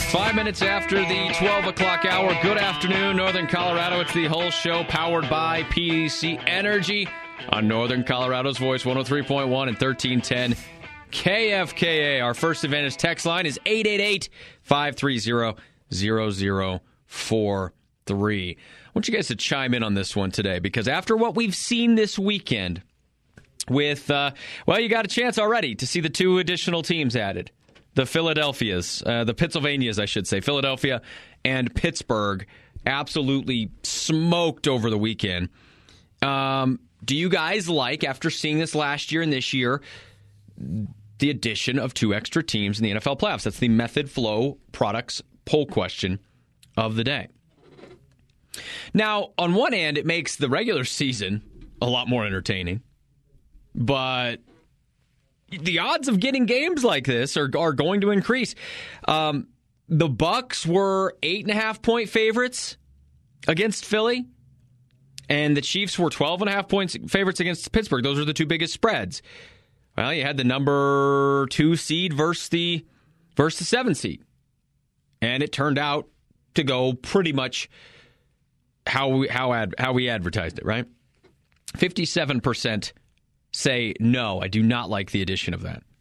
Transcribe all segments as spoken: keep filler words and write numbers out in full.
Five minutes after the twelve o'clock hour. Good afternoon, Northern Colorado. It's the whole show powered by P C Energy on Northern Colorado's Voice, one oh three point one and thirteen ten K F K A. Our First Advantage text line is eight eight eight, five three zero, zero zero four three. I want you guys to chime in on this one today, because after what we've seen this weekend with, uh, well, you got a chance already to see the two additional teams added. The Philadelphias, uh, the Pennsylvanias, I should say, Philadelphia and Pittsburgh absolutely smoked over the weekend. Um, do you guys like, after seeing this last year and this year, the addition of two extra teams in the N F L playoffs? That's the Method Flow Products poll question of the day. Now, on one hand, it makes the regular season a lot more entertaining, but the odds of getting games like this are, are going to increase. Um, the Bucs were eight and a half point favorites against Philly, and the Chiefs were twelve and a half points favorites against Pittsburgh. Those are the two biggest spreads. Well, you had the number two seed versus the versus the seven seed, and it turned out to go pretty much how we how ad, how we advertised it. Right, fifty-seven percent. Say no, I do not like the addition of that.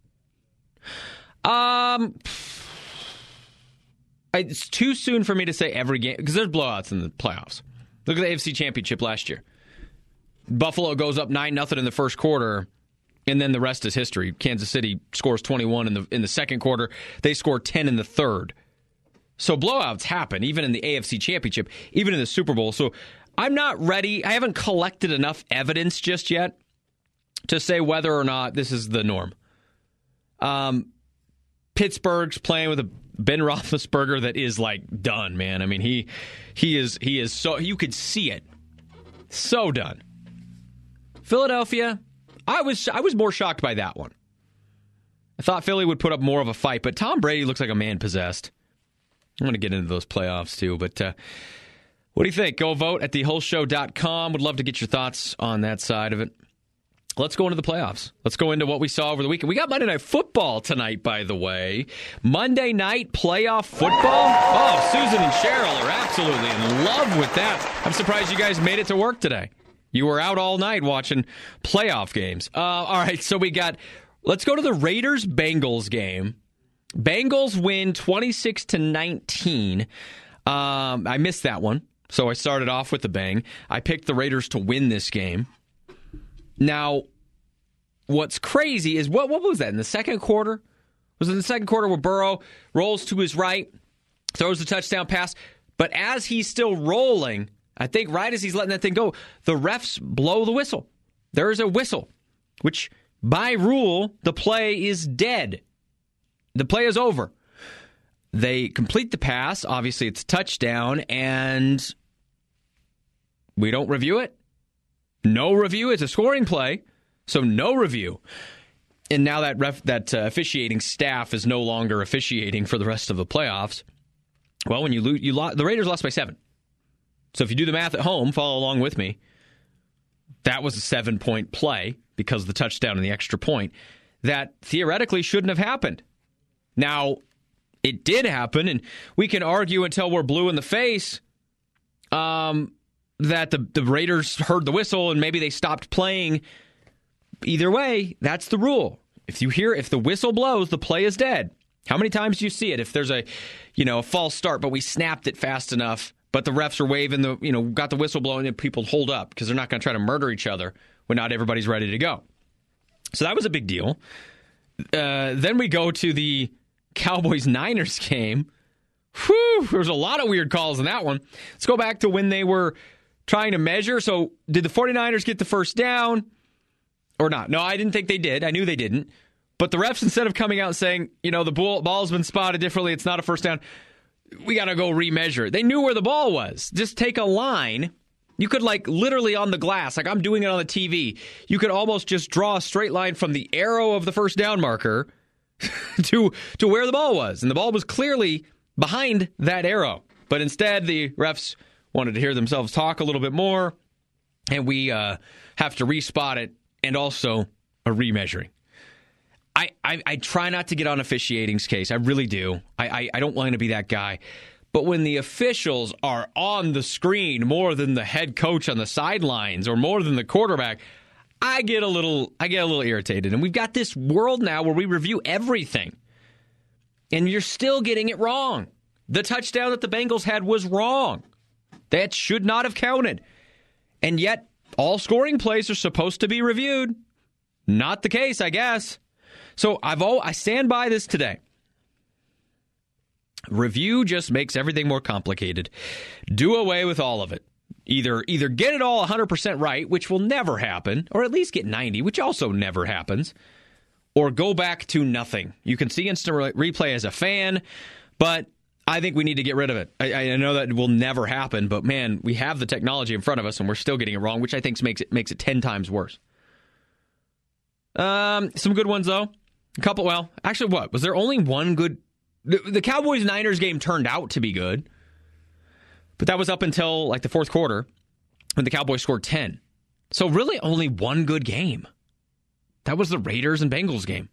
Um, it's too soon for me to say every game, because there's blowouts in the playoffs. Look at the A F C Championship last year. Buffalo goes up nine nothing in the first quarter, and then the rest is history. Kansas City scores twenty-one in the in the second quarter. They score ten in the third. So blowouts happen, even in the A F C Championship, even in the Super Bowl. So I'm not ready. I haven't collected enough evidence just yet to say whether or not this is the norm. Um, Pittsburgh's playing with a Ben Roethlisberger that is like done, man. I mean, he he is he is so, you could see it, so done. Philadelphia, I was I was more shocked by that one. I thought Philly would put up more of a fight, but Tom Brady looks like a man possessed. I'm going to get into those playoffs too, but uh, what do you think? Go vote at the whole show dot com. Would love to get your thoughts on that side of it. Let's go into the playoffs. Let's go into what we saw over the weekend. We got Monday Night Football tonight, by the way. Monday night playoff football? Oh, Susan and Cheryl are absolutely in love with that. I'm surprised you guys made it to work today. You were out all night watching playoff games. Uh, all right, so we got, let's go to the Raiders-Bengals game. Bengals win twenty-six to nineteen. Um, I missed that one, so I started off with a bang. I picked the Raiders to win this game. Now, what's crazy is, what what was that, in the second quarter? Was it in the second quarter where Burrow rolls to his right, throws the touchdown pass, but as he's still rolling, I think right as he's letting that thing go, the refs blow the whistle. There is a whistle, which by rule, the play is dead. The play is over. They complete the pass. Obviously, it's a touchdown, and we don't review it. No review. It's a scoring play, so no review. And now that ref, that uh, officiating staff is no longer officiating for the rest of the playoffs. Well, when you lose, you lo- the Raiders lost by seven. So if you do the math at home, follow along with me. That was a seven-point play because of the touchdown and the extra point that theoretically shouldn't have happened. Now, it did happen, and we can argue until we're blue in the face um, that the, the Raiders heard the whistle and maybe they stopped playing. Either way, that's the rule. If you hear, if the whistle blows, the play is dead. How many times do you see it? If there's a, you know, a false start, but we snapped it fast enough, but the refs are waving the, you know, got the whistle blowing and people hold up because they're not going to try to murder each other when not everybody's ready to go. So that was a big deal. Uh, then we go to the Cowboys-Niners game. Whew, there's a lot of weird calls in that one. Let's go back to when they were trying to measure. So did the 49ers get the first down or not? No, I didn't think they did. I knew they didn't. But the refs, instead of coming out and saying, you know, the ball, ball's been spotted differently, it's not a first down, we got to go remeasure it. They knew where the ball was. Just take a line. You could, like, literally on the glass, like I'm doing it on the T V, you could almost just draw a straight line from the arrow of the first down marker to to where the ball was. And the ball was clearly behind that arrow. But instead, the refs wanted to hear themselves talk a little bit more, and we uh, have to respot it and also a remeasuring. I, I, I try not to get on officiating's case. I really do. I, I, I don't want to be that guy. But when the officials are on the screen more than the head coach on the sidelines or more than the quarterback, I get a little I get a little irritated. And we've got this world now where we review everything. And you're still getting it wrong. The touchdown that the Bengals had was wrong. That should not have counted. And yet, all scoring plays are supposed to be reviewed. Not the case, I guess. So I've all, I stand by this today. Review just makes everything more complicated. Do away with all of it. Either either get it all one hundred percent right, which will never happen, or at least get ninety, which also never happens, or go back to nothing. You can see instant replay as a fan, but I think we need to get rid of it. I, I know that will never happen, but man, we have the technology in front of us, and we're still getting it wrong, which I think makes it makes it ten times worse. Um, some good ones, though. A couple, well, actually, what? Was there only one good? The, the Cowboys-Niners game turned out to be good, but that was up until, like, the fourth quarter when the Cowboys scored ten. So really only one good game. That was the Raiders and Bengals game.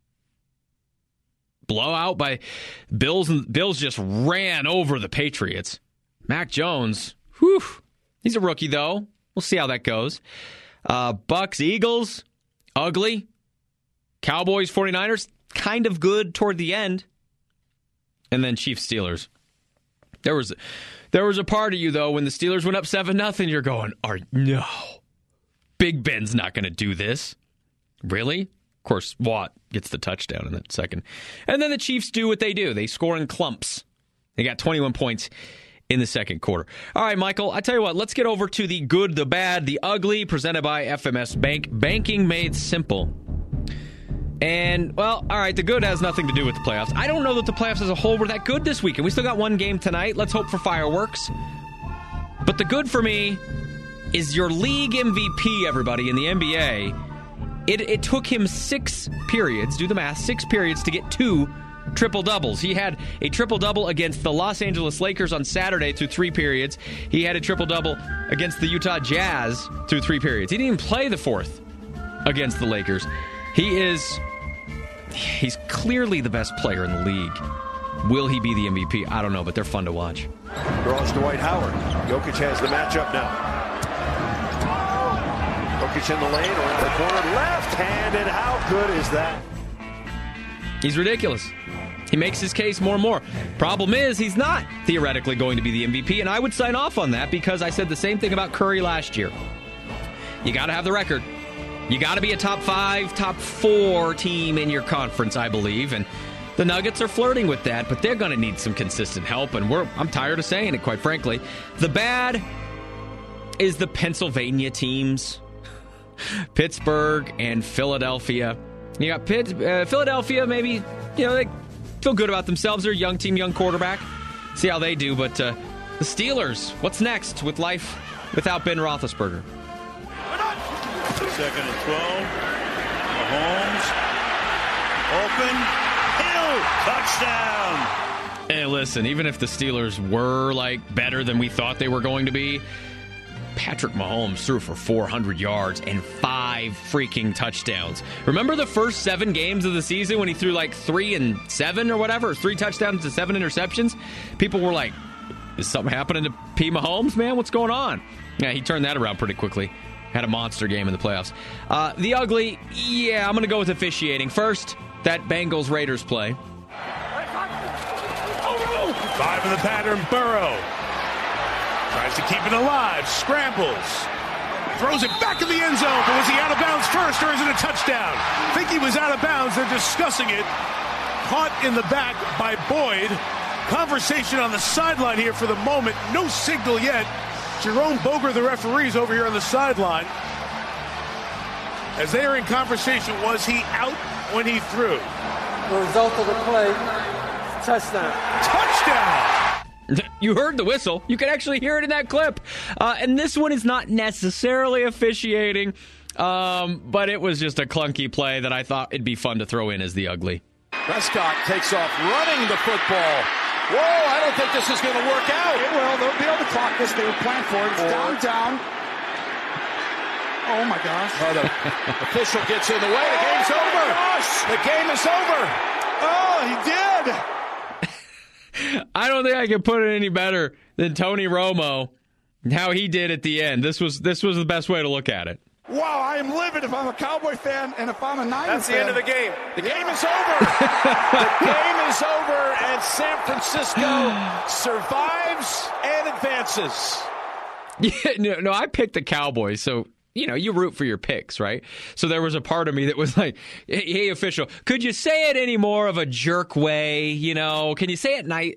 Blowout by Bills, and Bills just ran over the Patriots. Mac Jones, whew, he's a rookie, though. We'll see how that goes. Uh, Bucks, Eagles, ugly. Cowboys, 49ers, kind of good toward the end. And then Chiefs, Steelers. There was, there was a part of you, though, when the Steelers went up seven nothing, you're going, "Are no, Big Ben's not going to do this." Really? Of course, Watt gets the touchdown in that second. And then the Chiefs do what they do. They score in clumps. They got twenty-one points in the second quarter. All right, Michael, I tell you what, let's get over to the good, the bad, the ugly, presented by F M S Bank. Banking made simple. And, well, all right, the good has nothing to do with the playoffs. I don't know that the playoffs as a whole were that good this weekend. We still got one game tonight. Let's hope for fireworks. But the good for me is your league M V P, everybody, in the N B A. It, it took him six periods, do the math, six periods to get two triple-doubles. He had a triple-double against the Los Angeles Lakers on Saturday through three periods. He had a triple-double against the Utah Jazz through three periods. He didn't even play the fourth against the Lakers. He is, he's clearly the best player in the league. Will he be the M V P? I don't know, but they're fun to watch. Draws Dwight Howard. Jokic has the matchup now. Jokic in the lane, around the corner, left-handed. How good is that? He's ridiculous. He makes his case more and more. Problem is, he's not theoretically going to be the M V P, and I would sign off on that because I said the same thing about Curry last year. You got to have the record. You got to be a top five, top four team in your conference, I believe, and the Nuggets are flirting with that, but they're going to need some consistent help, and we're I'm tired of saying it, quite frankly. The bad is the Pennsylvania teams, Pittsburgh and Philadelphia. You got Pitt, uh, Philadelphia, maybe, you know, they feel good about themselves. They're a young team, young quarterback. See how they do, but uh, the Steelers, what's next with life without Ben Roethlisberger? Second and twelve. Mahomes. Open. Hill. Touchdown. Hey, listen, even if the Steelers were, like, better than we thought they were going to be, Patrick Mahomes threw for four hundred yards and five freaking touchdowns. Remember the first seven games of the season when he threw, like, three and seven or whatever? Three touchdowns and seven interceptions? People were like, is something happening to P. Mahomes, man? What's going on? Yeah, he turned that around pretty quickly. Had a monster game in the playoffs. Uh, the ugly, yeah, I'm going to go with officiating. First, that Bengals-Raiders play. Five in the pattern, Burrow. Tries to keep it alive, scrambles. Throws it back in the end zone, but was he out of bounds first or is it a touchdown? I think he was out of bounds. They're discussing it. Caught in the back by Boyd. Conversation on the sideline here for the moment. No signal yet. Jerome Boger, the referee, is over here on the sideline. As they are in conversation, was he out when he threw? The result of the play, touchdown. Touchdown! You heard the whistle. You can actually hear it in that clip. Uh, and this one is not necessarily officiating, um, but it was just a clunky play that I thought it'd be fun to throw in as the ugly. Prescott takes off running the football. Whoa, I don't think this is going to work out. It will. They'll be able to clock this. They were playing for it. It's down, down. Oh, my gosh. Oh, the official gets in the way. The game game's over. Gosh. The game is over. Oh, he did. I don't think I can put it any better than Tony Romo, how he did at the end. This was this was the best way to look at it. Wow, I am livid if I'm a Cowboy fan and if I'm a Niners fan. That's the end of the game. The game is over. The game is over, and San Francisco survives and advances. Yeah, no, no, I picked the Cowboys, so, you know, you root for your picks, right? So there was a part of me that was like, hey, hey official, could you say it any more of a jerk way? You know, can you say it nice?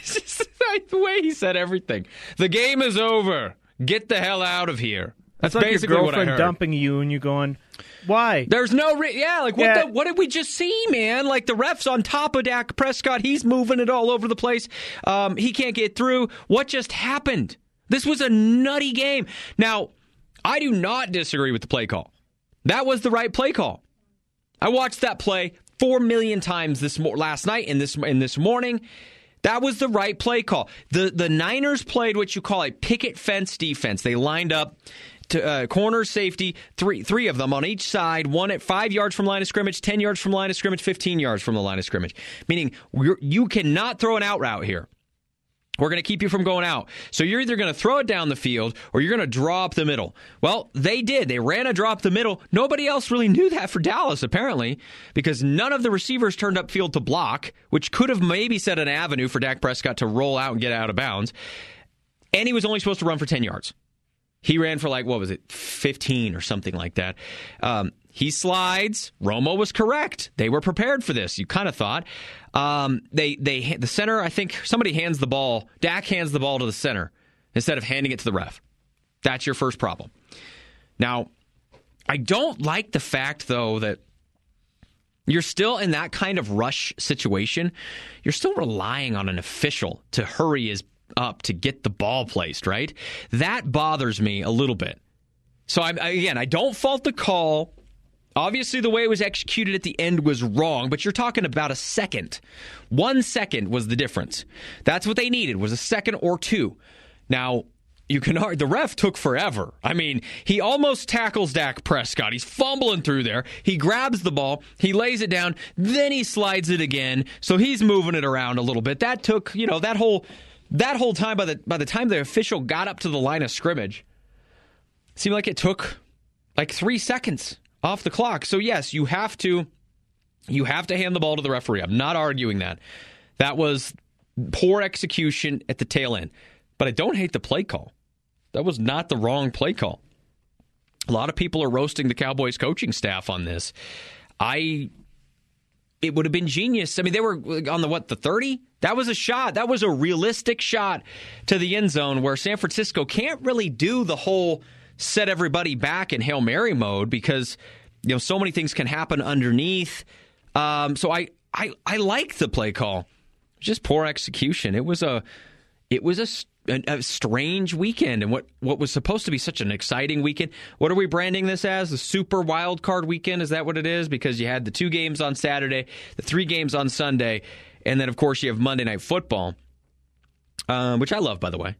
The way he said everything. The game is over. Get the hell out of here. That's It's like basically your what I girlfriend heard. dumping you and you going, why? There's no, re- yeah, like what Yeah. the, what did we just see, man? Like the ref's on top of Dak Prescott. He's moving it all over the place. Um, he can't get through. What just happened? This was a nutty game. Now, I do not disagree with the play call. That was the right play call. I watched that play four million times this mo- last night and this and this morning. That was the right play call. The the Niners played what you call a picket fence defense. They lined up to uh, corner, safety, three three of them on each side, one at five yards from line of scrimmage, ten yards from line of scrimmage, fifteen yards from the line of scrimmage. Meaning we're, you cannot throw an out route here. We're going to keep you from going out. So you're either going to throw it down the field or you're going to draw up the middle. Well, they did. They ran a drop the middle. Nobody else really knew that for Dallas, apparently, because none of the receivers turned up field to block, which could have maybe set an avenue for Dak Prescott to roll out and get out of bounds. And he was only supposed to run for ten yards. He ran for like, what was it, fifteen or something like that. Um, he slides. Romo was correct. They were prepared for this. You kind of thought. Um, they they the center, I think somebody hands the ball. Dak hands the ball to the center instead of handing it to the ref. That's your first problem. Now, I don't like the fact, though, that you're still in that kind of rush situation. You're still relying on an official to hurry his up to get the ball placed, right? That bothers me a little bit. So, I, again, I don't fault the call. Obviously, the way it was executed at the end was wrong, but you're talking about a second. One second was the difference. That's what they needed, was a second or two. Now, you can argue, the ref took forever. I mean, he almost tackles Dak Prescott. He's fumbling through there. He grabs the ball. He lays it down. Then he slides it again. So he's moving it around a little bit. That took, you know, that whole that whole time, by the by the time the official got up to the line of scrimmage, it seemed like it took like three seconds off the clock. So yes, you have to you have to hand the ball to the referee. I'm not arguing that. That was poor execution at the tail end. But I don't hate the play call. That was not the wrong play call. A lot of people are roasting the Cowboys coaching staff on this. I it would have been genius. I mean, they were on the what, the thirty? That was a shot. That was a realistic shot to the end zone where San Francisco can't really do the whole set everybody back in Hail Mary mode because, you know, so many things can happen underneath. Um, so I, I I like the play call. Just poor execution. It was a it was a, a, a strange weekend, and what, what was supposed to be such an exciting weekend. What are we branding this as? The Super Wild Card Weekend? Is that what it is? Because you had the two games on Saturday, the three games on Sunday, and then of course you have Monday Night Football, um, which I love, by the way.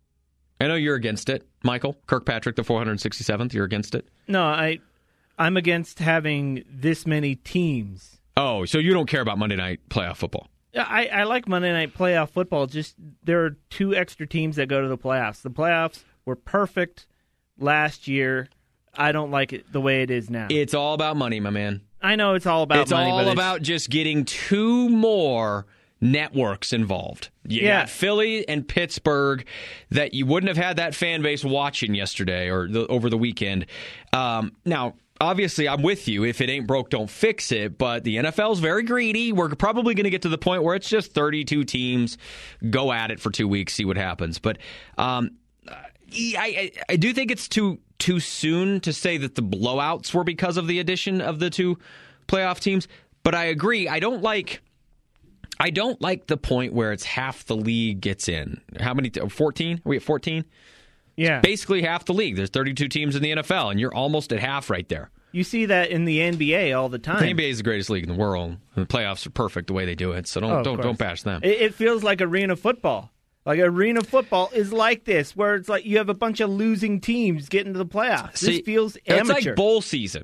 I know you're against it, Michael Kirkpatrick, the four hundred sixty-seventh. You're against it. No, I, I'm against having this many teams. Oh, so you don't care about Monday Night playoff football? I, I like Monday Night playoff football. Just there are two extra teams that go to the playoffs. The playoffs were perfect last year. I don't like it the way it is now. It's all about money, my man. I know it's all about it's money. all but about it's, just getting two more networks involved. You Yeah. got Philly and Pittsburgh that you wouldn't have had that fan base watching yesterday or the, over the weekend. Um, now, obviously, I'm with you. If it ain't broke, don't fix it. But the N F L's very greedy. We're probably going to get to the point where it's just thirty-two teams. Go at it for two weeks, see what happens. But um, I, I, I do think it's too too soon to say that the blowouts were because of the addition of the two playoff teams. But I agree. I don't like. I don't like the point where it's half the league gets in. How many? fourteen? Are we at fourteen? yeah. Basically half the league. There's thirty-two teams in the N F L, and you're almost at half right there. You see that in the N B A all the time. The N B A is the greatest league in the world. And the playoffs are perfect the way they do it, so don't Oh, of don't course. don't bash them. It, it feels like arena football. Like arena football is like this, where it's like you have a bunch of losing teams getting to the playoffs. See, this feels it's amateur. like bowl season.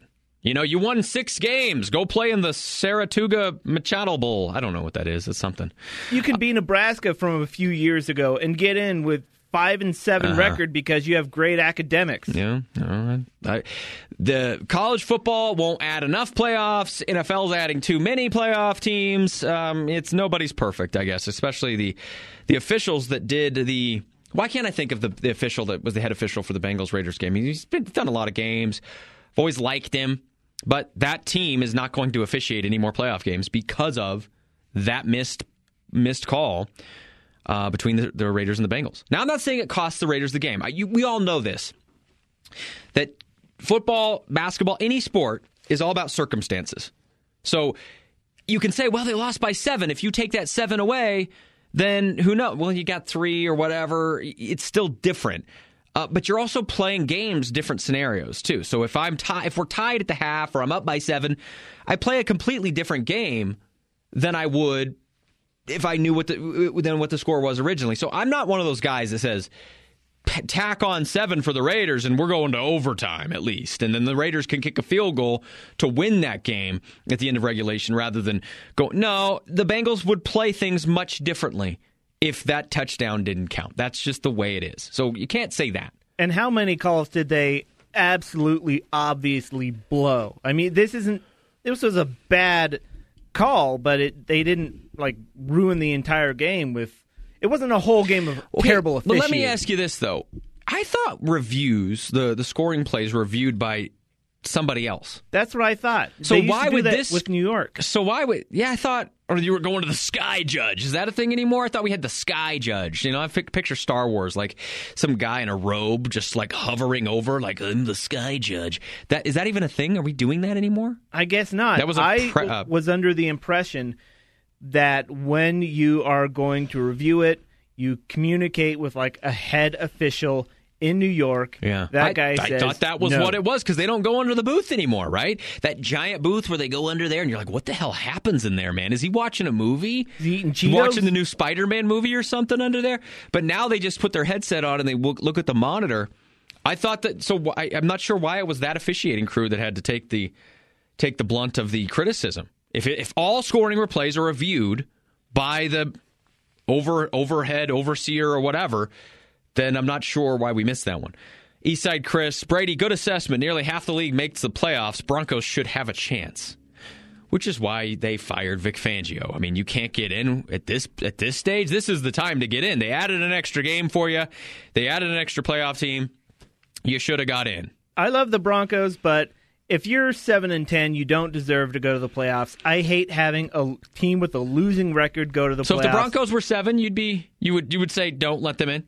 You know, you won six games. Go play in the Saratoga Machado Bowl. I don't know what that is. It's something. You can be Nebraska from a few years ago and get in with five and seven uh-huh. record because you have great academics. Yeah, no, I, I, the college football won't add enough playoffs. N F L's adding too many playoff teams. Um, it's nobody's perfect, I guess, especially the the officials that did the. Why can't I think of the, the official that was the head official for the Bengals Raiders game? He's been, done a lot of games. I've always liked him, but that team is not going to officiate any more playoff games because of that missed missed call. Uh, between the, the Raiders and the Bengals. Now, I'm not saying it costs the Raiders the game. I, you, we all know this, that football, basketball, any sport is all about circumstances. So you can say, well, they lost by seven. If you take that seven away, then who knows? Well, you got three or whatever. It's still different. Uh, but you're also playing games, different scenarios, too. So if I'm tie- if we're tied at the half or I'm up by seven, I play a completely different game than I would if I knew what the then what the score was originally. So I'm not one of those guys that says tack on seven for the Raiders and we're going to overtime at least, and then the Raiders can kick a field goal to win that game at the end of regulation rather than go. No, the Bengals would play things much differently if that touchdown didn't count. That's just the way it is. So you can't say that. And how many calls did they absolutely obviously blow? I mean, this isn't. This was a bad call, but it they didn't like ruin the entire game with. It wasn't a whole game of okay, terrible officiating. But let me ask you this though: I thought reviews, the the scoring plays, were reviewed by somebody else. That's what I thought. So they used why to do would that this with New York? So why would? Yeah, I thought. Or you were going to the Sky Judge. Is that a thing anymore? I thought we had the Sky Judge. You know, I picture Star Wars, like some guy in a robe just like hovering over, like, I'm the Sky Judge. That is that even a thing? Are we doing that anymore? I guess not. That was a I pre- uh, was under the impression that when you are going to review it, you communicate with like a head official in New York. Yeah. That I, guy I says, thought that was no. what it was because they don't go under the booth anymore, right? That giant booth where they go under there and you're like, what the hell happens in there, man? Is he watching a movie? Is he eating Cheetos? Watching the new Spider-Man movie or something under there? But now they just put their headset on and they look at the monitor. I thought that, so I, I'm not sure why it was that officiating crew that had to take the take the blunt of the criticism. If it, if all scoring replays are reviewed by the over overhead overseer or whatever, then I'm not sure why we missed that one. Eastside Chris, Brady, good assessment. Nearly half the league makes the playoffs. Broncos should have a chance, which is why they fired Vic Fangio. I mean, you can't get in at this at this stage. This is the time to get in. They added an extra game for you. They added an extra playoff team. You should have got in. I love the Broncos, but if you're seven and ten, you don't deserve to go to the playoffs. I hate having a team with a losing record go to the so playoffs. So if the Broncos were seven, you'd be you would you would say don't let them in?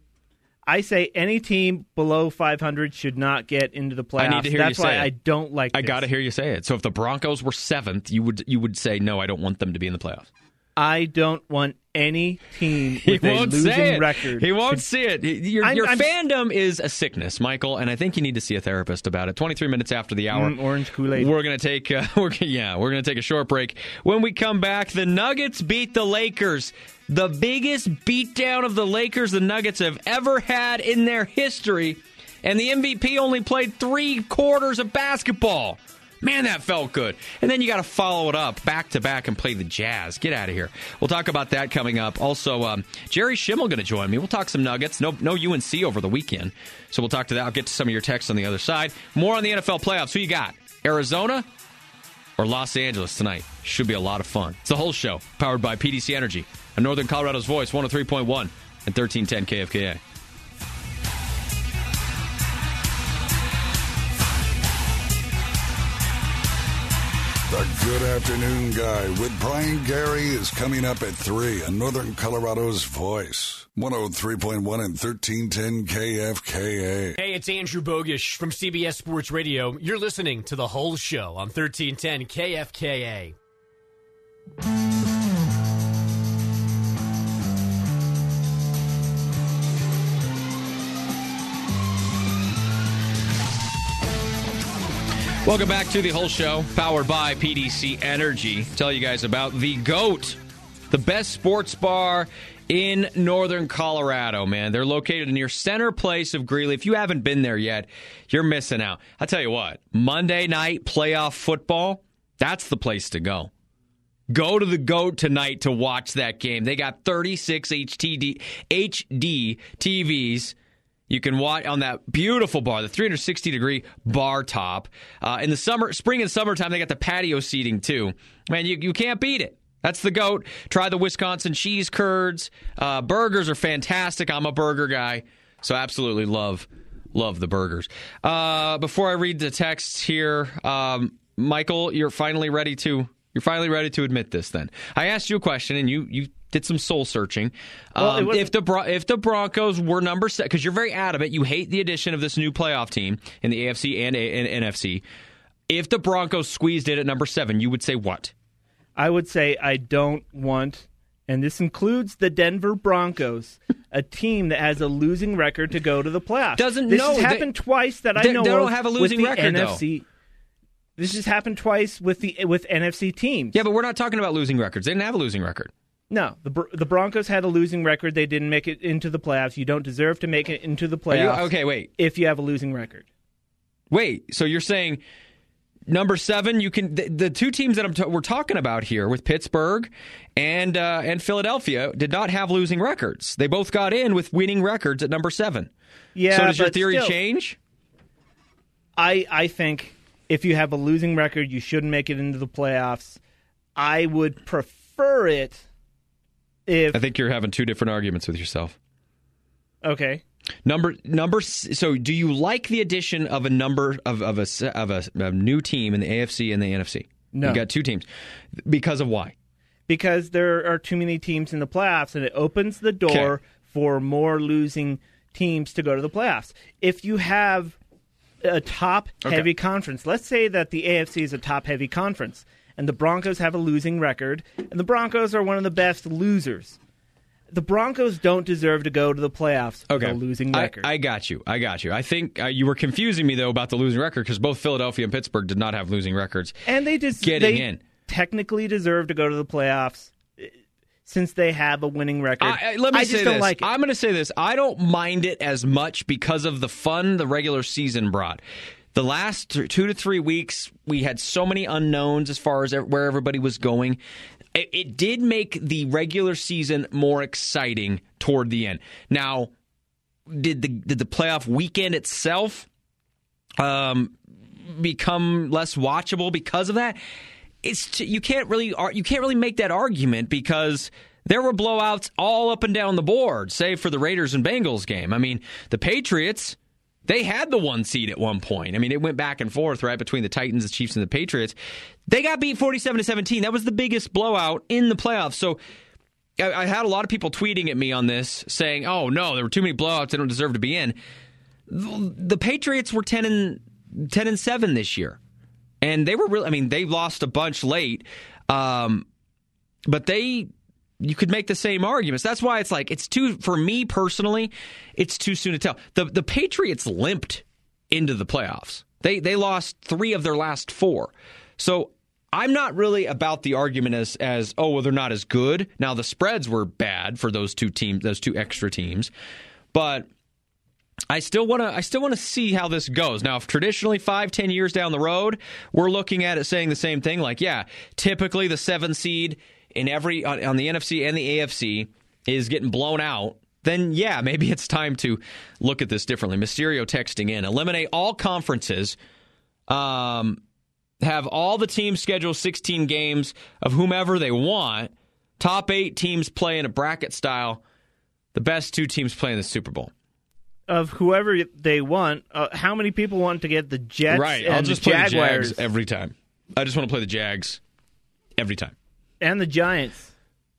I say any team below five hundred should not get into the playoffs. I need to hear That's you say why it. I don't like I this. got to hear you say it. So if the Broncos were seventh, you would you would say, no, I don't want them to be in the playoffs. I don't want any team He with a won't losing say it. record. He won't to- see it. Your, I'm- your I'm- fandom is a sickness, Michael, and I think you need to see a therapist about it. twenty-three minutes after the hour. Mm, orange Kool-Aid. We're going to take uh, we're yeah, we're going to take a short break. When we come back, the Nuggets beat the Lakers. The biggest beatdown of the Lakers the Nuggets have ever had in their history, and the M V P only played three quarters of basketball. Man, that felt good. And then you got to follow it up back to back and play the Jazz. Get out of here. We'll talk about that coming up. Also, um, Jerry Schimmel going to join me. We'll talk some Nuggets. No, no U N C over the weekend. So we'll talk to that. I'll get to some of your texts on the other side. More on the N F L playoffs. Who you got? Arizona or Los Angeles tonight? Should be a lot of fun. It's the whole show, powered by P D C Energy. On Northern Colorado's Voice, one oh three point one and thirteen ten K F K A. The Good Afternoon Guy with Brian Gary is coming up at three on Northern Colorado's Voice. one oh three point one and thirteen ten K F K A. Hey, it's Andrew Bogish from C B S Sports Radio. You're listening to The Whole Show on thirteen ten K F K A. Welcome back to the whole show, powered by P D C Energy. Tell you guys about the GOAT the best sports bar in northern Colorado, man. They're located near Center Place of Greeley. If you haven't been there yet, you're missing out. I'll tell you what, Monday night playoff football, that's the place to go. Go to the GOAT tonight to watch that game. They got thirty-six H D T Vs. You can watch on that beautiful bar, the three hundred sixty degree bar top. Uh, in the summer, spring and summertime, they got the patio seating too. Man, you, you can't beat it. That's the GOAT. Try the Wisconsin cheese curds. Uh, burgers are fantastic. I'm a burger guy, so absolutely love love the burgers. Uh, before I read the texts here, um, Michael, you're finally ready to you're finally ready to admit this. Then I asked you a question, and you you. did some soul searching. Um, well, if the Bron- if the Broncos were number seven, because you're very adamant, you hate the addition of this new playoff team in the A F C and, A- and N F C. If the Broncos squeezed it at number seven, you would say what? I would say I don't want, and this includes the Denver Broncos, a team that has a losing record to go to the playoffs. Doesn't this no, has happened they, twice that I they, know they don't of have a with losing the record N F C. though. This has happened twice with the with N F C teams. Yeah, but we're not talking about losing records. They didn't have a losing record. No, the the Broncos had a losing record. They didn't make it into the playoffs. You don't deserve to make it into the playoffs. You, okay, wait. If you have a losing record. Wait, so you're saying number seven, you can the, the two teams that I'm t- we're talking about here with Pittsburgh and uh, and Philadelphia did not have losing records. They both got in with winning records at number seven. Yeah. So does your but theory still, change? I I think if you have a losing record, you shouldn't make it into the playoffs. I would prefer it. If, I think you're having two different arguments with yourself. Okay. Number number. So, do you like the addition of a number of of a of a, a new team in the A F C and the N F C? No. You got two teams. Because of why? Because there are too many teams in the playoffs, and it opens the door okay. for more losing teams to go to the playoffs. If you have a top-heavy okay. conference, let's say that the A F C is a top-heavy conference, and the Broncos have a losing record, and the Broncos are one of the best losers. The Broncos don't deserve to go to the playoffs with okay. a losing record. I, I got you. I got you. I think uh, you were confusing me, though, about the losing record because both Philadelphia and Pittsburgh did not have losing records. And they just getting they in. technically deserve to go to the playoffs since they have a winning record. I, I, let me I say just don't this. like it. I'm going to say this. I don't mind it as much because of the fun the regular season brought. The last two to three weeks, we had so many unknowns as far as where everybody was going. It, it did make the regular season more exciting toward the end. Now, did the did the playoff weekend itself um, become less watchable because of that? It's you can't really you can't really make that argument because there were blowouts all up and down the board, save for the Raiders and Bengals game. I mean, the Patriots, they had the one seed at one point. I mean, it went back and forth, right, between the Titans, the Chiefs, and the Patriots. They got beat forty-seven to seventeen. That was the biggest blowout in the playoffs. So I, I had a lot of people tweeting at me on this saying, oh, no, there were too many blowouts. They don't deserve to be in. The, the Patriots were ten and seven this year. And they were really, I mean, they lost a bunch late. Um, but they... You could make the same arguments. That's why it's like, it's too, for me personally, it's too soon to tell. The the Patriots limped into the playoffs. They they lost three of their last four. So I'm not really about the argument as, as oh, well, they're not as good. Now, the spreads were bad for those two teams, those two extra teams. But I still want to I still want to see how this goes. Now, if traditionally five, ten years down the road, we're looking at it saying the same thing, like, yeah, typically the seven seed in every on, on the N F C and the A F C is getting blown out, then yeah, maybe it's time to look at this differently. Mysterio texting in, eliminate all conferences, um, have all the teams schedule sixteen games of whomever they want, top eight teams play in a bracket style, the best two teams play in the Super Bowl. Of whoever they want, uh, how many people want to get the Jets right, and I'll just the play Jaguars? the Jags every time. I just want to play the Jags every time. And the Giants.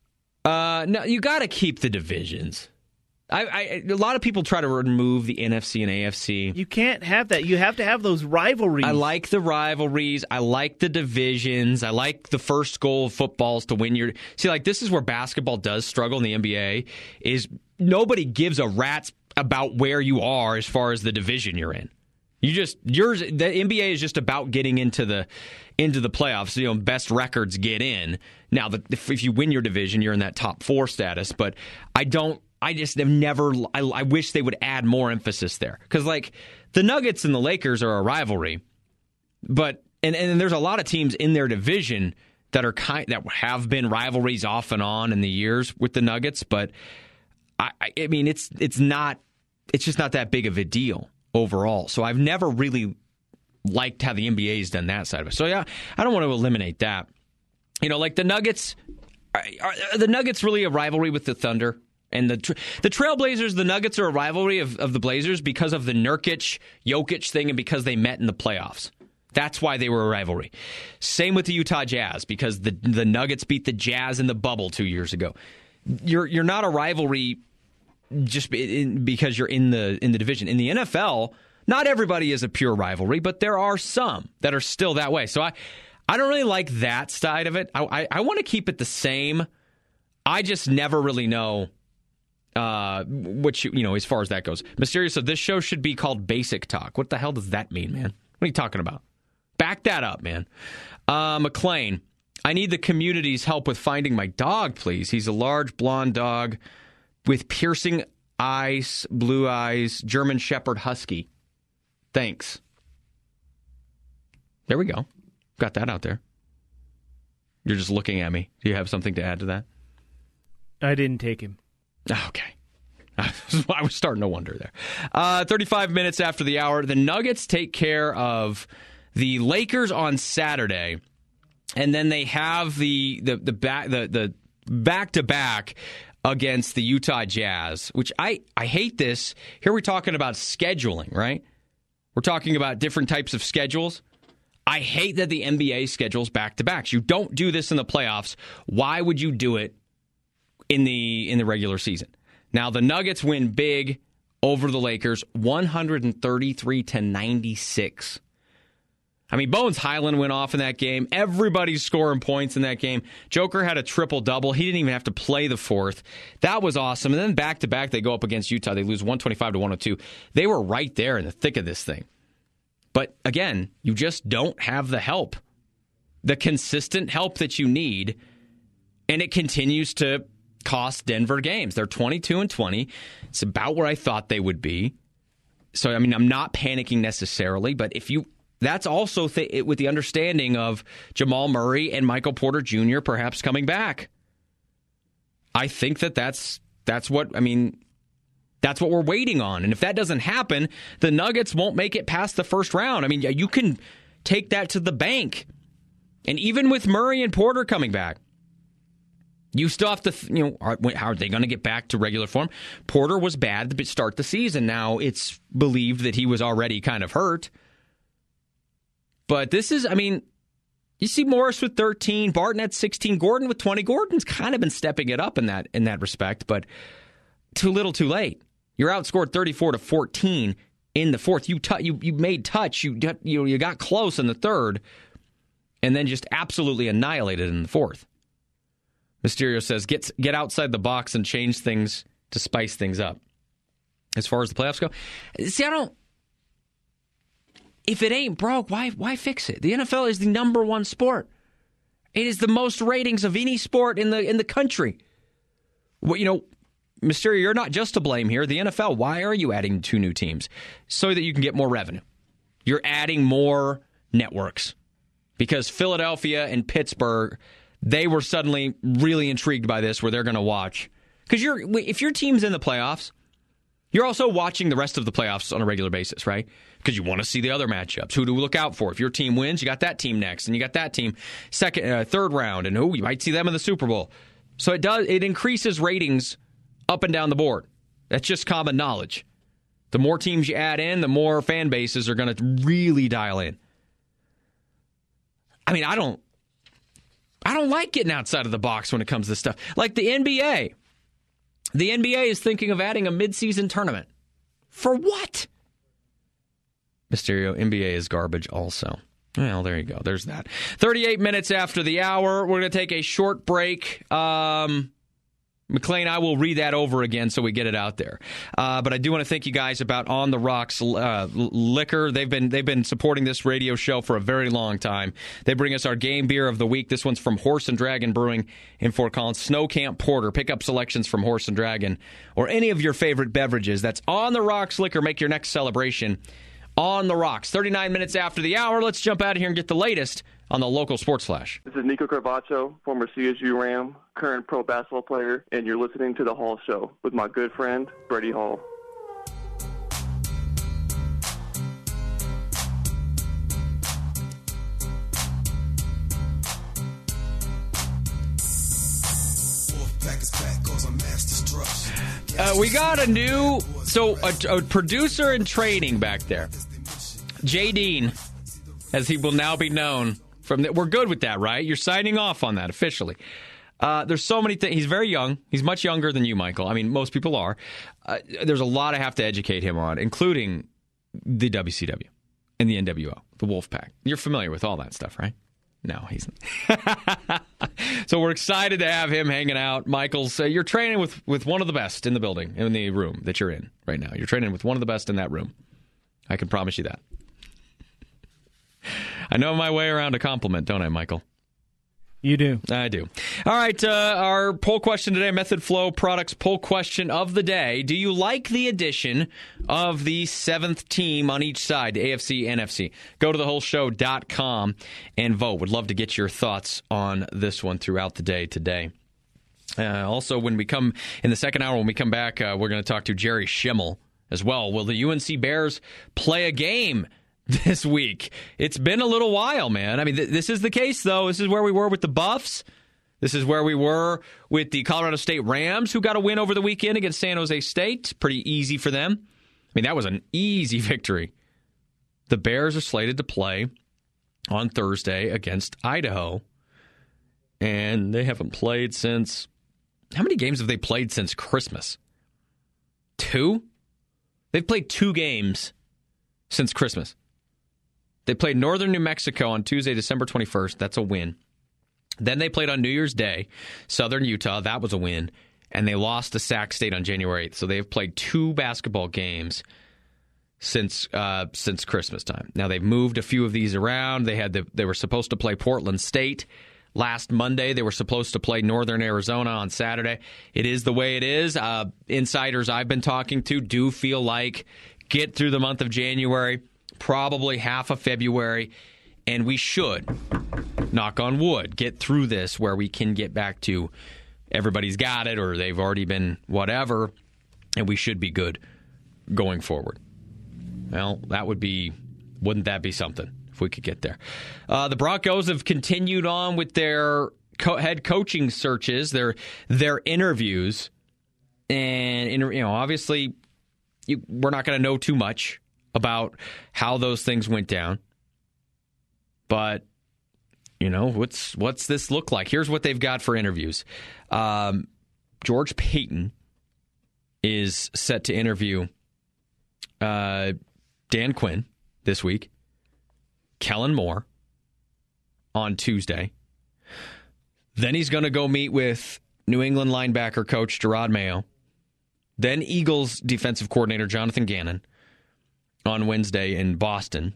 Uh, no, you got to keep the divisions. I, I, a lot of people try to remove the N F C and A F C. You can't have that. You have to have those rivalries. I like the rivalries. I like the divisions. I like the first goal of football is to win your... See, like, this is where basketball does struggle in the N B A, is nobody gives a rat's about where you are as far as the division you're in. You just yours. The N B A is just about getting into the into the playoffs. You know, best records get in. Now, the, if, if you win your division, you're in that top four status. But I don't. I just have never. I, I wish they would add more emphasis there because, like, the Nuggets and the Lakers are a rivalry, but and and there's a lot of teams in their division that are kind that have been rivalries off and on in the years with the Nuggets. But I, I mean, it's it's not. It's just not that big of a deal overall. So I've never really liked how the N B A's done that side of it. So yeah, I don't want to eliminate that. You know, like the Nuggets, are, are the Nuggets really a rivalry with the Thunder? And the the Trailblazers, the Nuggets are a rivalry of, of the Blazers because of the Nurkic, Jokic thing and because they met in the playoffs. That's why they were a rivalry. Same with the Utah Jazz because the the Nuggets beat the Jazz in the bubble two years ago. You're you're not a rivalry just because you're in the in the division. In the N F L, not everybody is a pure rivalry, but there are some that are still that way. So I, I don't really like that side of it. I, I, I want to keep it the same. I just never really know uh, what you, you know, as far as that goes. Mysterious said, this show should be called Basic Talk. What the hell does that mean, man? What are you talking about? Back that up, man. Uh, McLean, I need the community's help with finding my dog, please. He's a large blonde dog with piercing eyes, blue eyes, German Shepherd Husky. Thanks. There we go. Got that out there. You're just looking at me. Do you have something to add to that? I didn't take him. Okay. I was starting to wonder there. Uh, thirty-five minutes after the hour, the Nuggets take care of the Lakers on Saturday, and then they have the the the back the the back to back against the Utah Jazz, which I, I hate this. Here we're talking about scheduling, right? We're talking about different types of schedules. I hate that the N B A schedules back-to-backs. You don't do this in the playoffs. Why would you do it in the in the regular season? Now, the Nuggets win big over the Lakers, one thirty-three to ninety-six. I mean, Bones Highland went off in that game. Everybody's scoring points in that game. Joker had a triple-double. He didn't even have to play the fourth. That was awesome. And then back-to-back, they go up against Utah. They lose one twenty-five to one oh two. They were right there in the thick of this thing. But, again, you just don't have the help, the consistent help that you need, and it continues to cost Denver games. They're twenty-two and twenty. It's about where I thought they would be. So, I mean, I'm not panicking necessarily, but if you... That's also th- with the understanding of Jamal Murray and Michael Porter Junior perhaps coming back. I think that that's that's what I mean. That's what we're waiting on, and if that doesn't happen, the Nuggets won't make it past the first round. I mean, you can take that to the bank, and even with Murray and Porter coming back, you still have to. You know, are, how are they going to get back to regular form? Porter was bad to start the season. Now it's believed that he was already kind of hurt. But this is, I mean, you see Morris with thirteen, Barton at sixteen, Gordon with twenty. Gordon's kind of been stepping it up in that in that respect, but too little, too late. You're outscored thirty-four to fourteen in the fourth. You tu- you you made touch. You you you got close in the third, and then just absolutely annihilated in the fourth. Mysterio says, "Get get outside the box and change things to spice things up." As far as the playoffs go, see, I don't. If it ain't broke, why why fix it? The N F L is the number one sport. It is the most ratings of any sport in the in the country. Well, you know, Mysterio, you're not just to blame here. The N F L, why are you adding two new teams? So that you can get more revenue. You're adding more networks. Because Philadelphia and Pittsburgh, they were suddenly really intrigued by this, where they're going to watch. Because you're if your team's in the playoffs, you're also watching the rest of the playoffs on a regular basis, right? Because you want to see the other matchups. Who do we look out for? If your team wins, you got that team next, and you got that team second, uh, third round, and oh, you might see them in the Super Bowl. So it does it increases ratings up and down the board. That's just common knowledge. The more teams you add in, the more fan bases are going to really dial in. I mean, I don't, I don't like getting outside of the box when it comes to this stuff. Like the N B A. The N B A is thinking of adding a midseason tournament. For what? Mysterio, N B A is garbage also. Well, there you go. There's that. thirty-eight minutes after the hour. We're going to take a short break. Um, McLean, I will read that over again so we get it out there. Uh, but I do want to thank you guys about On the Rocks uh, Liquor. They've been they've been supporting this radio show for a very long time. They bring us our game beer of the week. This one's from Horse and Dragon Brewing in Fort Collins. Snow Camp Porter. Pick up selections from Horse and Dragon or any of your favorite beverages. That's On the Rocks Liquor. Make your next celebration On the Rocks. thirty-nine minutes after the hour. Let's jump out of here and get the latest on the local Sports Flash. This is Nico Carvacho, former C S U Ram, current pro basketball player, and you're listening to The Hall Show with my good friend, Freddie Hall. Uh, we got a new, so a, a producer in training back there, Jay Dean, as he will now be known. From the, we're good with that, right? You're signing off on that officially. Uh, there's so many things. He's very young. He's much younger than you, Michael. I mean, most people are. Uh, there's a lot I have to educate him on, including the W C W and the N W O, the Wolfpack. You're familiar with all that stuff, right? No, he's not. So we're excited to have him hanging out. Michael's, uh, you're training with, with one of the best in the building, in the room that you're in right now. You're training with one of the best in that room. I can promise you that. I know my way around a compliment, don't I, Michael? You do. I do. All right, uh, our poll question today, Method Flow Products poll question of the day. Do you like the addition of the seventh team on each side, A F C, N F C? Go to the whole show dot com and vote. Would love to get your thoughts on this one throughout the day today. Uh, also, when we come in the second hour, when we come back, uh, we're going to talk to Jerry Schimmel as well. Will the U N C Bears play a game this week? It's been a little while, man. I mean, th- this is the case, though. This is where we were with the Buffs. This is where we were with the Colorado State Rams, who got a win over the weekend against San Jose State. Pretty easy for them. I mean, that was an easy victory. The Bears are slated to play on Thursday against Idaho, and they haven't played since... How many games have they played since Christmas? Two? They've played two games since Christmas. They played Northern New Mexico on Tuesday, December twenty-first. That's a win. Then they played on New Year's Day, Southern Utah. That was a win. And they lost to Sac State on January eighth. So they've played two basketball games since uh, since Christmas time. Now, they've moved a few of these around. They had the, they were supposed to play Portland State last Monday. They were supposed to play Northern Arizona on Saturday. It is the way it is. Uh, insiders I've been talking to do feel like get through the month of January, probably half of February, and we should, knock on wood, get through this where we can get back to everybody's got it or they've already been whatever, and we should be good going forward. Well, that would be, wouldn't that be something if we could get there? Uh, the Broncos have continued on with their co- head coaching searches, their their interviews, and you know, obviously, you, we're not going to know too much about how those things went down. But, you know, what's what's this look like? Here's what they've got for interviews. Um, George Payton is set to interview uh, Dan Quinn this week, Kellen Moore on Tuesday. Then he's going to go meet with New England linebacker coach Gerard Mayo. Then Eagles defensive coordinator Jonathan Gannon on Wednesday in Boston.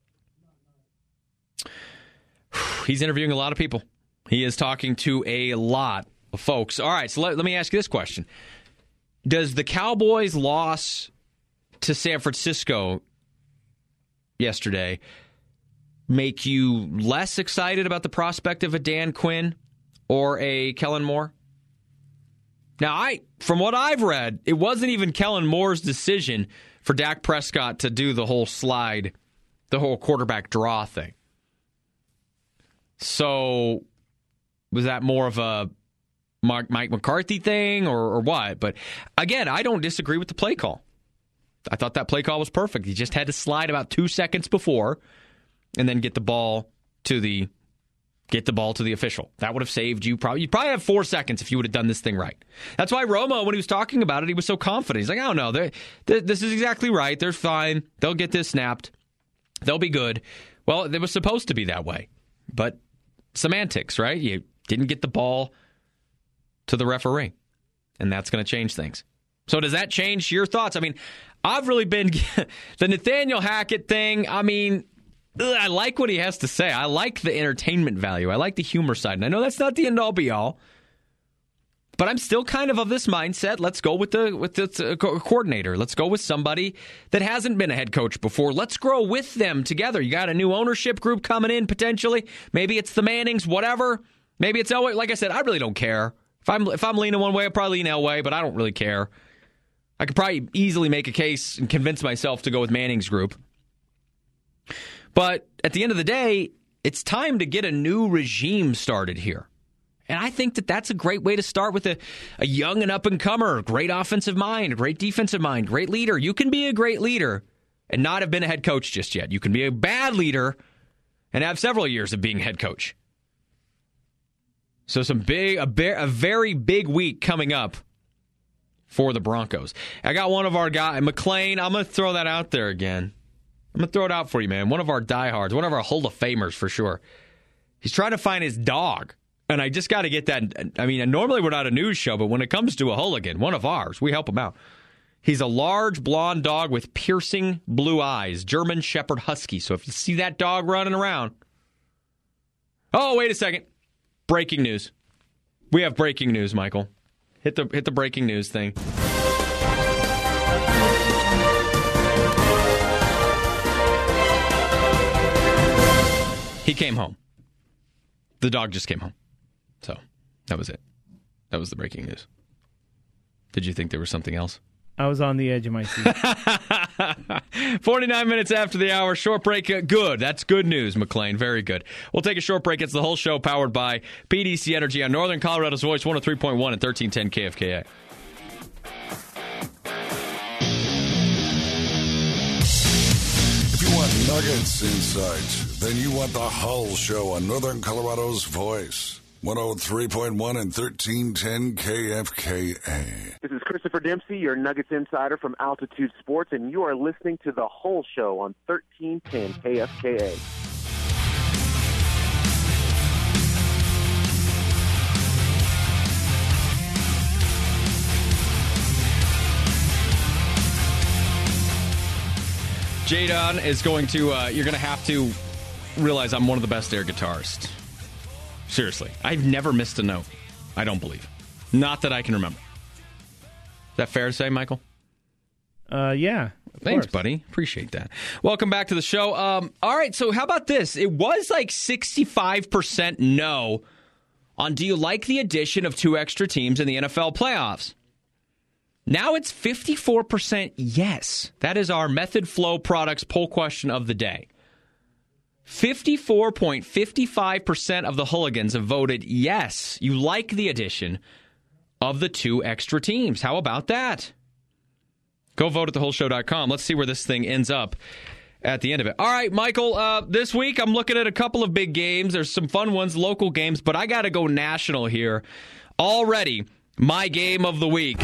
He's interviewing a lot of people. He is talking to a lot of folks. All right, so let, let me ask you this question. Does the Cowboys' loss to San Francisco yesterday make you less excited about the prospect of a Dan Quinn or a Kellen Moore? Now, I, from what I've read, it wasn't even Kellen Moore's decision for Dak Prescott to do the whole slide, the whole quarterback draw thing. So, was that more of a Mike McCarthy thing or, or what? But again, I don't disagree with the play call. I thought that play call was perfect. He just had to slide about two seconds before and then get the ball to the get the ball to the official. That would have saved you probably. You probably have four seconds if you would have done this thing right. That's why Romo, when he was talking about it, he was so confident. He's like, "Oh no, they, this is exactly right. They're fine. They'll get this snapped. They'll be good." Well, it was supposed to be that way, but semantics, right? You didn't get the ball to the referee. and that's going to change things. So does that change your thoughts? I mean, I've really been the Nathaniel Hackett thing. I mean, ugh, I like what he has to say. I like the entertainment value. I like the humor side. And I know that's not the end-all be-all. But I'm still kind of of this mindset. Let's go with the with the uh, co- coordinator. Let's go with somebody that hasn't been a head coach before. Let's grow with them together. You got a new ownership group coming in potentially. Maybe it's the Mannings, whatever. Maybe it's Elway. Like I said, I really don't care. If I'm if I'm leaning one way, I'll probably lean Elway, but I don't really care. I could probably easily make a case and convince myself to go with Manning's group. But at the end of the day, it's time to get a new regime started here. And I think that that's a great way to start with a, a young and up-and-comer, great offensive mind, great defensive mind, great leader. You can be a great leader and not have been a head coach just yet. You can be a bad leader and have several years of being head coach. So some big, a, bear, a very big week coming up for the Broncos. I got one of our guys, McLean. I'm going to throw that out there again. I'm going to throw it out for you, man. One of our diehards, one of our Hall of Famers for sure. He's trying to find his dog. And I just got to get that. I mean, normally we're not a news show, but when it comes to a hooligan, one of ours, we help him out. He's a large blonde dog with piercing blue eyes, German Shepherd Husky. So if you see that dog running around. Oh, wait a second. Breaking news. We have breaking news, Michael. Hit the hit the breaking news thing. He came home. The dog just came home. So, that was it. That was the breaking news. Did you think there was something else? I was on the edge of my seat. forty-nine minutes after the hour. Short break. Good. That's good news, McLean. Very good. We'll take a short break. It's the whole show powered by P D C Energy on Northern Colorado's Voice, one oh three point one and thirteen ten K F K A. If you want Nuggets insight, then you want the Hull Show on Northern Colorado's Voice. one oh three point one and thirteen ten K F K A. This is Christopher Dempsey, your Nuggets insider from Altitude Sports, and you are listening to The Whole Show on thirteen ten K F K A. Jadon is going to, uh, you're going to have to realize I'm one of the best air guitarists. Seriously. I've never missed a note. I don't believe. Not that I can remember. Is that fair to say, Michael? Uh, yeah. Thanks, course. buddy. Appreciate that. Welcome back to the show. Um, all right, so how about this? It was like sixty-five percent no on do you like the addition of two extra teams in the N F L playoffs? Now it's fifty-four percent yes. That is our Method Flow Products poll question of the day. fifty-four point five five percent of the hooligans have voted yes, you like the addition of the two extra teams. How about that? Go vote at the whole show dot com. Let's see where this thing ends up at the end of it. All right, Michael, uh, this week I'm looking at a couple of big games. There's some fun ones, local games, but I got to go national here. Already, my game of the week.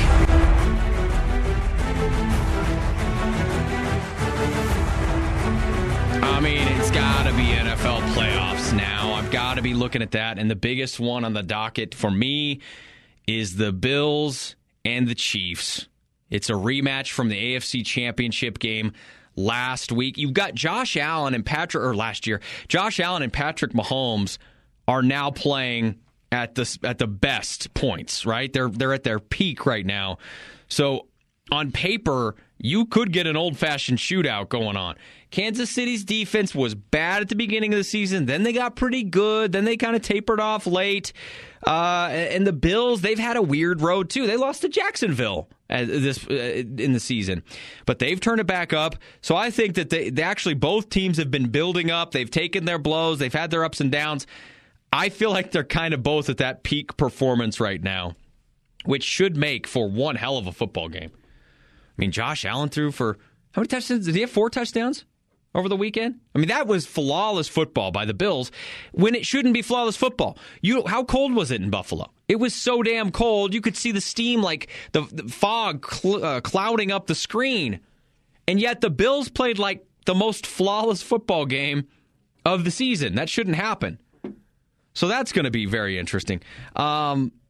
I mean, it's got to be N F L playoffs now. I've got to be looking at that. And the biggest one on the docket for me is the Bills and the Chiefs. It's a rematch from the A F C Championship game last week. You've got Josh Allen and Patrick, or last year, Josh Allen and Patrick Mahomes are now playing at the at the best points, right? They're they're at their peak right now. So on paper, you could get an old-fashioned shootout going on. Kansas City's defense was bad at the beginning of the season. Then they got pretty good. Then they kind of tapered off late. Uh, and the Bills, they've had a weird road, too. They lost to Jacksonville this uh, in the season. But they've turned it back up. So I think that they, they actually, both teams have been building up. They've taken their blows. They've had their ups and downs. I feel like they're kind of both at that peak performance right now, which should make for one hell of a football game. I mean, Josh Allen threw for, how many touchdowns? Did he have four touchdowns over the weekend? I mean, that was flawless football by the Bills when it shouldn't be flawless football. You, how cold was it in Buffalo? It was so damn cold. You could see the steam, like the, the fog cl- uh, clouding up the screen. And yet the Bills played like the most flawless football game of the season. That shouldn't happen. So that's going to be very interesting. Um,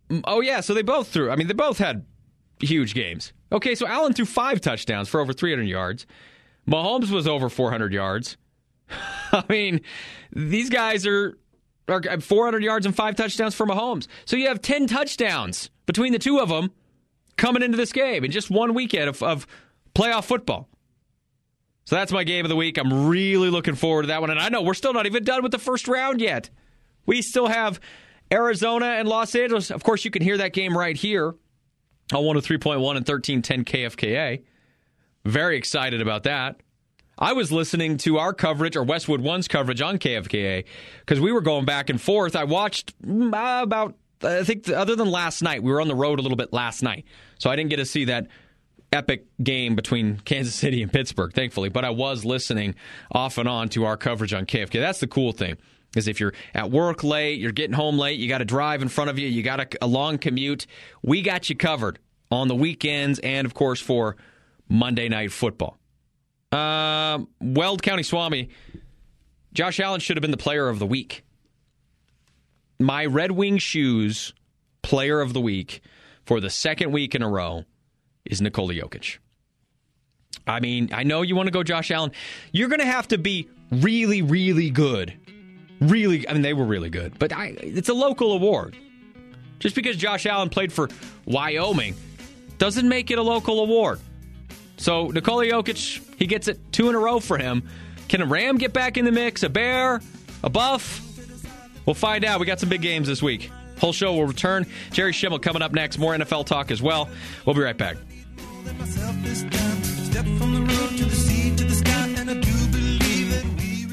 Oh, yeah, so they both threw. I mean, they both had huge games. Okay, so Allen threw five touchdowns for over three hundred yards. Mahomes was over four hundred yards. I mean, these guys are, are four hundred yards and five touchdowns for Mahomes. So you have ten touchdowns between the two of them coming into this game in just one weekend of, of playoff football. So that's my game of the week. I'm really looking forward to that one. And I know we're still not even done with the first round yet. We still have Arizona and Los Angeles. Of course, you can hear that game right here on one oh three point one and thirteen ten K F K A. Very excited about that. I was listening to our coverage, or Westwood One's coverage on K F K A, because we were going back and forth. I watched uh, about, I think, other than last night, we were on the road a little bit last night, so I didn't get to see that epic game between Kansas City and Pittsburgh, thankfully, but I was listening off and on to our coverage on K F K. That's the cool thing, is if you're at work late, you're getting home late, you got to drive in front of you, you got a, a long commute, we got you covered on the weekends and, of course, for Monday Night Football. Uh, Weld County Swami, Josh Allen should have been the player of the week. My Red Wing Shoes player of the week for the second week in a row is Nikola Jokic. I mean, I know you want to go Josh Allen. You're going to have to be really, really good. Really, I mean, they were really good. But I, it's a local award. Just because Josh Allen played for Wyoming doesn't make it a local award. So Nikola Jokic, he gets it two in a row for him. Can a Ram get back in the mix? A Bear? A Buff? We'll find out. We got some big games this week. Whole show will return. Jerry Schimmel coming up next. More N F L talk as well. We'll be right back. Step from the road to the